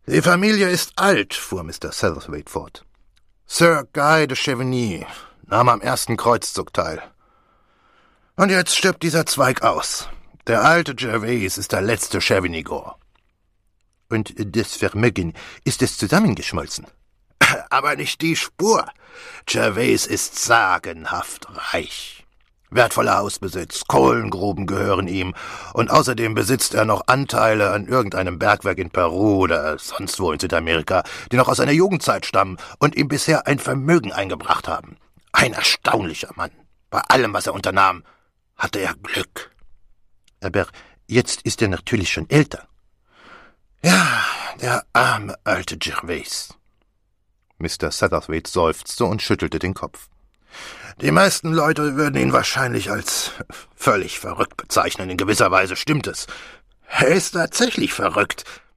»Die Familie ist alt«, fuhr Mr. Satterthwaite fort. »Sir Guy de Chevigny nahm am ersten Kreuzzug teil. Und jetzt stirbt dieser Zweig aus. Der alte Gervase ist der letzte Chevigny-Gore.« »Und das Vermögen, ist es zusammengeschmolzen?« »Aber nicht die Spur. Gervase ist sagenhaft reich. Wertvoller Hausbesitz, Kohlengruben gehören ihm, und außerdem besitzt er noch Anteile an irgendeinem Bergwerk in Peru oder sonst wo in Südamerika, die noch aus seiner Jugendzeit stammen und ihm bisher ein Vermögen eingebracht haben. Ein erstaunlicher Mann. Bei allem, was er unternahm, hatte er Glück.« »Aber jetzt ist er natürlich schon älter.« »Ja, der arme alte Gervase.« Mr. Satterthwaite seufzte und schüttelte den Kopf. »Die meisten Leute würden ihn wahrscheinlich als völlig verrückt bezeichnen. In gewisser Weise stimmt es. Er ist tatsächlich verrückt.